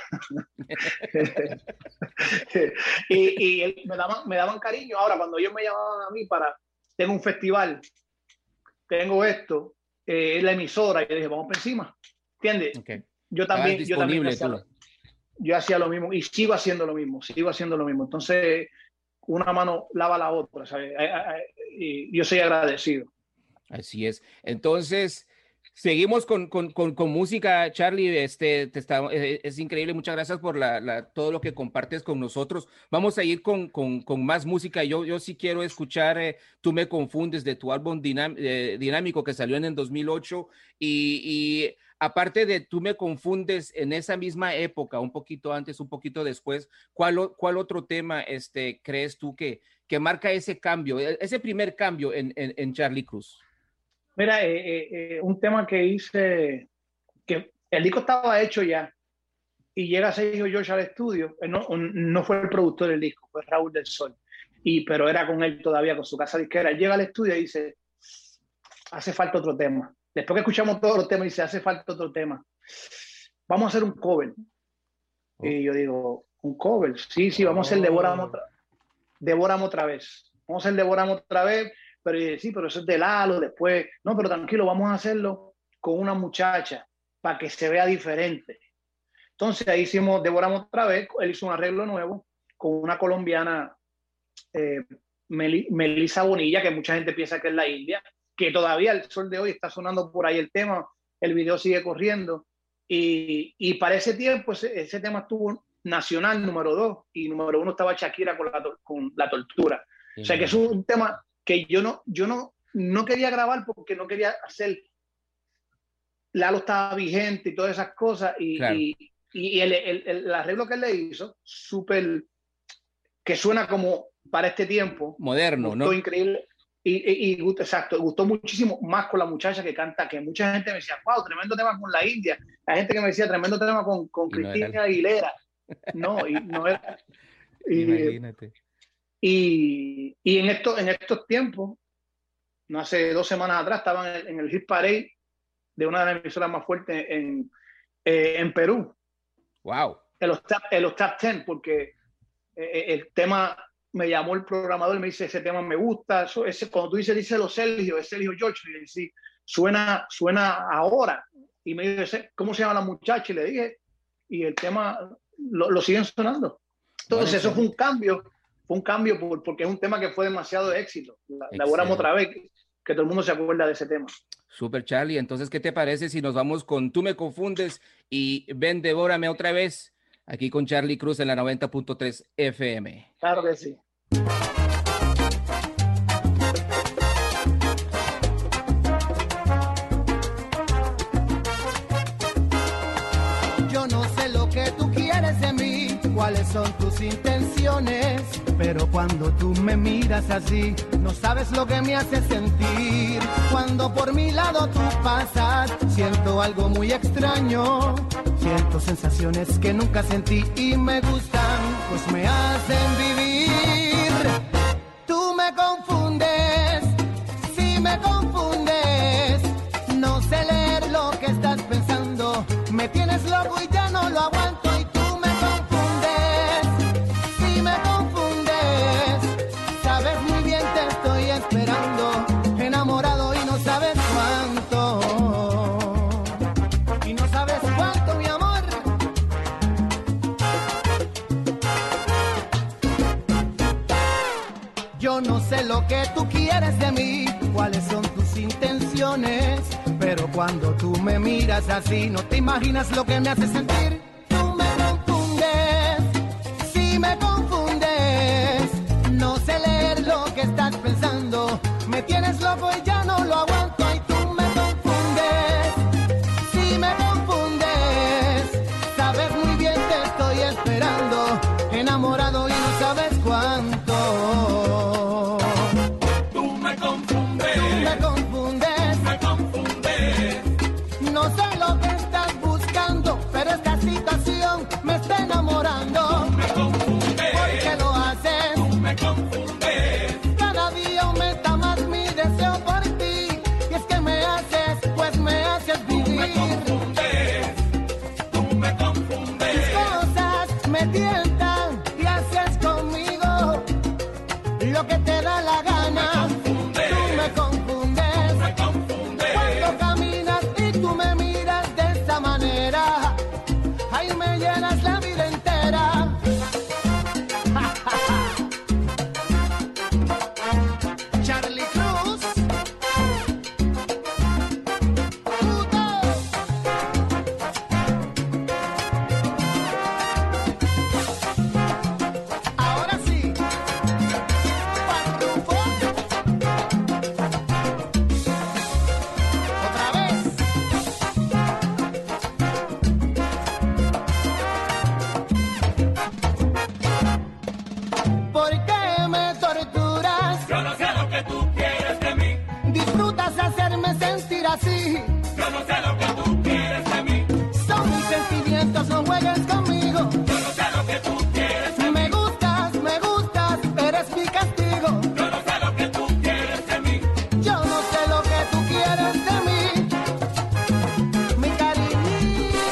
y, y me, daban, me daban cariño. Ahora, cuando ellos me llamaban a mí para, tengo un festival, tengo esto, eh, es la emisora, y yo dije, vamos por encima, ¿entiendes? Ok, Yo estabas también, yo también disponible hacía tú. lo, yo hacía lo mismo y sigo haciendo lo mismo, sigo haciendo lo mismo. Entonces, una mano lava la otra, ¿sabes? Y yo soy agradecido. Así es. Entonces, seguimos con, con, con, con música, Charlie. Este, te está, eh, es increíble. Muchas gracias por la, la, todo lo que compartes con nosotros. Vamos a ir con, con, con más música. Yo, yo sí quiero escuchar eh, Tú me confundes de tu álbum Dinam eh, Dinámico que salió en el dos mil ocho. Y, y aparte de Tú me confundes, en esa misma época, un poquito antes, un poquito después, ¿cuál, cuál otro tema este, crees tú que, que marca ese cambio, ese primer cambio en, en, en Charlie Cruz? Mira, eh, eh, un tema que hice, que el disco estaba hecho ya, y llega Sergio George al estudio, no, no fue el productor del disco, fue Raúl del Sol, y, pero era con él todavía, con su casa disquera. Él llega al estudio y dice, hace falta otro tema. Después que escuchamos todos los temas, dice, hace falta otro tema. Vamos a hacer un cover. Oh. Y yo digo, ¿un cover? Sí, sí, vamos a hacer Devórame otra, Devórame otra vez. Vamos a hacer Devórame otra vez. Pero yo dije, sí, pero eso es de Lalo, después. No, pero tranquilo, vamos a hacerlo con una muchacha para que se vea diferente. Entonces ahí hicimos Devórame otra vez. Él hizo un arreglo nuevo con una colombiana, eh, Mel Melissa Bonilla, que mucha gente piensa que es la India, que todavía el sol de hoy está sonando por ahí el tema, el video sigue corriendo. Y, y para ese tiempo ese, ese tema estuvo nacional número dos y número uno estaba Shakira con la, con la tortura. Sí, o sea que es un tema que yo no, yo no, no quería grabar porque no quería hacer... Lalo estaba vigente y todas esas cosas y, claro. y, y el, el, el arreglo que él le hizo, súper, que suena como para este tiempo. Moderno, ¿no? Increíble. Y, y, y, exacto, gustó muchísimo más con la muchacha que canta, que mucha gente me decía, wow, tremendo tema con la India. Hay gente que me decía, tremendo tema con, con Cristina no Aguilera. No, y no era. Y, Imagínate. Y, y en, esto, en estos tiempos, no hace dos semanas atrás, estaban en, en el Hit Parade de una de las emisoras más fuertes en, eh, en Perú. Wow. En los top, en los top ten, porque eh, el tema... Me llamó el programador y me dice, ese tema me gusta. Eso, ese, cuando tú dices, dice los Sergio, es Sergio George, y le dije, suena, suena ahora. Y me dice, ¿cómo se llama la muchacha? Y le dije, y el tema lo, lo siguen sonando. Entonces, bueno, eso sí. fue un cambio, fue un cambio por, porque es un tema que fue demasiado de éxito. La, elaboramos otra vez, que, que todo el mundo se acuerda de ese tema. Super, Charlie. Entonces, ¿qué te parece si nos vamos con Tú me confundes y Ven, devórame otra vez? Aquí con Charlie Cruz en la noventa punto tres F M. Claro que sí. Yo no sé lo que tú quieres de mí, cuáles son tus intenciones, pero cuando tú me miras así, no sabes lo que me hace sentir. Cuando por mi lado tú pasas, siento algo muy extraño. Siento sensaciones que nunca sentí y me gustan, pues me hacen vivir. Tú me confundes, si me confundes, no sé leer lo que estás pensando. Me tienes loco y ya no lo aguanto y tú me confundes, si me confundes, sabes muy bien te estoy esperando, enamorado y no sabes cuánto. Y no sabes cuánto, mi amor. Yo no sé lo que tú quieres de mí, cuáles son tus intenciones, pero cuando tú me miras así, no te imaginas lo que me hace sentir. Tú me confundes, si me confundes, no sé leer lo que estás pensando, me tienes loco y ya no lo aguanto y tú me confundes, si me confundes, sabes muy bien te estoy esperando, enamorado y no sabes cuánto. Me está enamorando. Tú me confundes. ¿Por qué lo haces? Tú me confundes. Cada día aumenta más mi deseo por ti. Y es que me haces, pues me haces vivir. Tú me confundes. Tú me confundes. Tus cosas me tientan y haces conmigo lo que te da la gana. Tú me confundes. Tú me confundes. Cuando caminas y tú me miras de esta manera, ahí me llenas la vida entera. Charlie Cruz. Puto. Ahora sí. Parrufo. Otra vez. ¿Por qué me torturas? Yo no sé lo que tú quieres de mí. Disfrutas hacerme sentir así. Yo no sé lo que tú quieres de mí. Son mis sentimientos, no juegues conmigo. Yo no sé lo que tú quieres de mí. Me gustas, me gustas, eres mi castigo. Yo no sé lo que tú quieres de mí. Yo no sé lo que tú quieres de mí. Mi cariñito.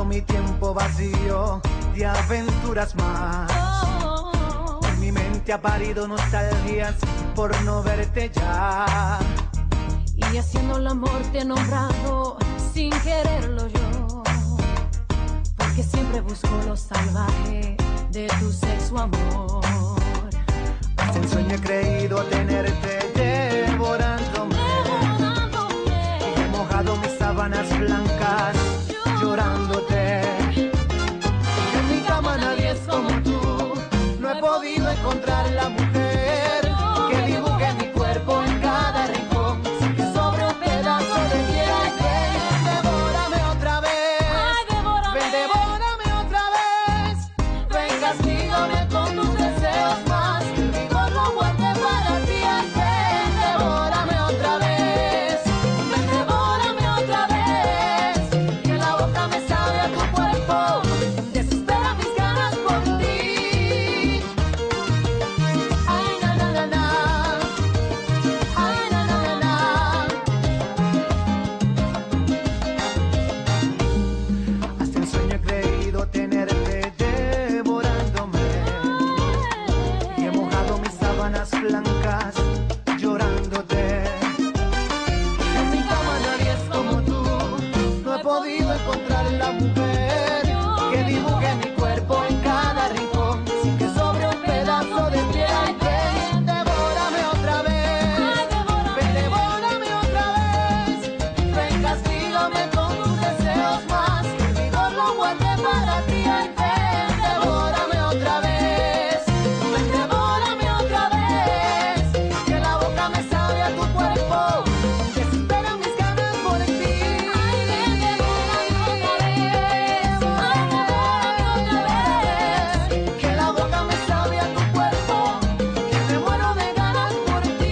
mi tiempo vacío de aventuras más. En mi mente ha parido nostalgias por no verte ya. Y haciendo el amor te he nombrado sin quererlo yo, porque siempre busco lo salvaje de tu sexo amor. Hasta en sueño he creído tenerte devorándome, y he mojado mis sábanas blancas llorándote. Y en mi cama nadie es como tú, no he podido encontrar la mujer que dibuje mi cuerpo en cada rincón, sin que sobre un pedazo de piel. Ven, devórame otra vez, ven, devórame otra vez, ven, castígame con tus deseos más, que el vigor lo guarde para ti. Ay, ven, devórame otra vez, ven, devórame otra vez, que la boca me sabe a tu cuerpo, desespera mis ganas por ti. Ay, na, na, na, na. Ay, na, na, na, na. Hasta en sueño he creído tenerte devorándome, y he mojado mis sábanas blancas llorándote. Y en mi cama nadie es como tú, no he podido encontrar la mujer que dibuje mi cuerpo en cada rincón, sin que sobre un pedazo de piel. Ay, ven, devórame otra vez, ven, devórame otra vez, ven, castígame con tus deseos más, que el vigor lo guarde para ti. Ay, ven, devórame otra vez, ven, devórame otra vez, que la boca me sabe a tu cuerpo, desespera mis ganas por ti. Ay, ven, devórame otra vez, ay, devórame otra vez, que la boca me sabe a tu cuerpo, que me muero de ganas por ti.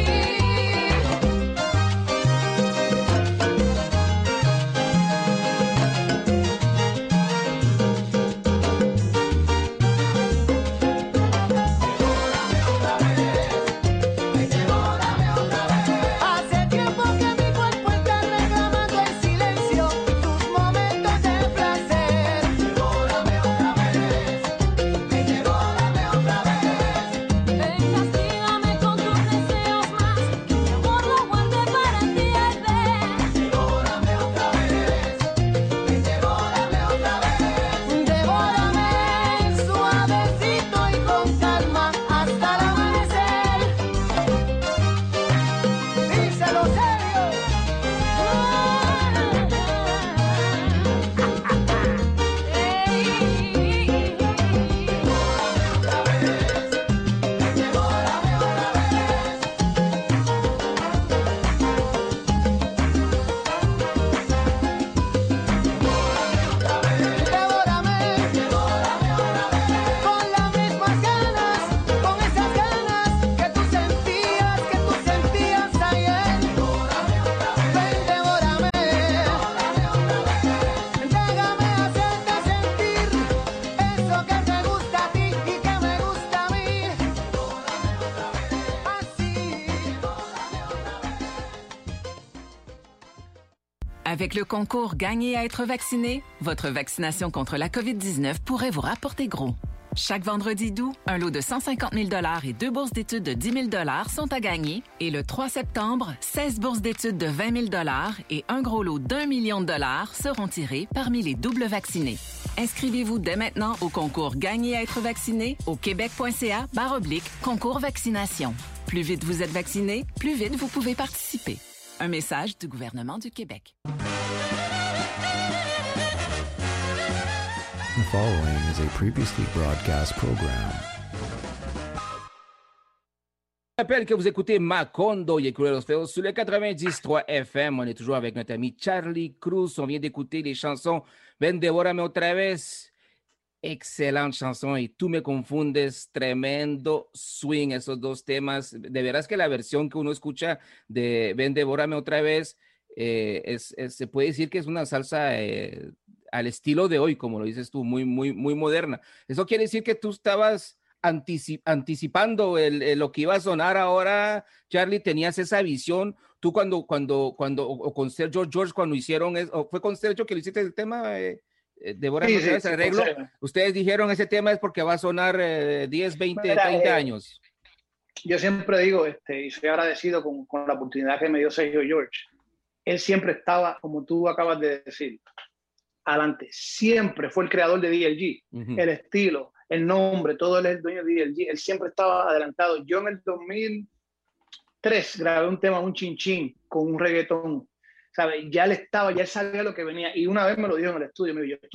Hace tiempo que mi cuerpo está reclamando el silencio, tus momentos de placer. Devórame otra vez, ven, devórame otra vez, Ven, castígame con tus deseos más, que mi amor lo guarde para ti. Ay, ven, devórame otra vez, ven, devórame otra vez. Devórame suavecito y con calma hasta el amanecer. Díselo serio. Devórame, con las mismas ganas, con esas ganas que tú sentías, que tú sentías ayer. Ven, devórame, déjame hacerte sentir eso que te gusta a ti y que me gusta a mí. Así. Avec le concours Gagner à être vacciné, votre vaccination contre la COVID dix-neuf pourrait vous rapporter gros. Chaque vendredi d'août, un lot de cent cinquante mille dollars et deux bourses d'études de dix mille dollars sont à gagner. Et le trois septembre, seize bourses d'études de vingt mille dollars et un gros lot d'un million de dollars seront tirés parmi les doubles vaccinés. Inscrivez-vous dès maintenant au concours Gagner à être vacciné au québec.ca barre oblique concours vaccination. Plus vite vous êtes vacciné, plus vite vous pouvez participer. Un message du gouvernement du Québec. The following is a previously broadcast program. Je rappelle que vous écoutez Macondo et Club de los Feos sur le quatre-vingt-dix trois F M. On est toujours avec notre ami Charlie Cruz. On vient d'écouter les chansons Ven, devórame otra vez. Excelente chanson y Tú me confundes, tremendo swing esos dos temas. De veras que la versión que uno escucha de Ven, devórame otra vez, eh, es, es, se puede decir que es una salsa eh, al estilo de hoy, como lo dices tú, muy, muy, muy moderna. Eso quiere decir que tú estabas anticip anticipando el, el, lo que iba a sonar ahora, Charlie, tenías esa visión. Tú cuando, cuando, cuando, o con Sergio George, cuando hicieron, es, o fue con Sergio que le hiciste el tema, eh, eh, Débora, Sí, no sí, sabes sí, arreglo. consejo. Ustedes dijeron ese tema es porque va a sonar eh, diez, veinte, Mira, treinta eh, años. Yo siempre digo, este, y soy agradecido con, con la oportunidad que me dio Sergio George. Él siempre estaba, como tú acabas de decir, adelante. Siempre fue el creador de D L G. Ujú. El estilo, el nombre, todo él es el dueño de D L G. Él siempre estaba adelantado. Yo en el dos mil tres grabé un tema, un chin chin, con un reggaetón. ¿Sabes? Ya él estaba, ya él sabía lo que venía. Y una vez me lo dijo en el estudio, me dijo, yo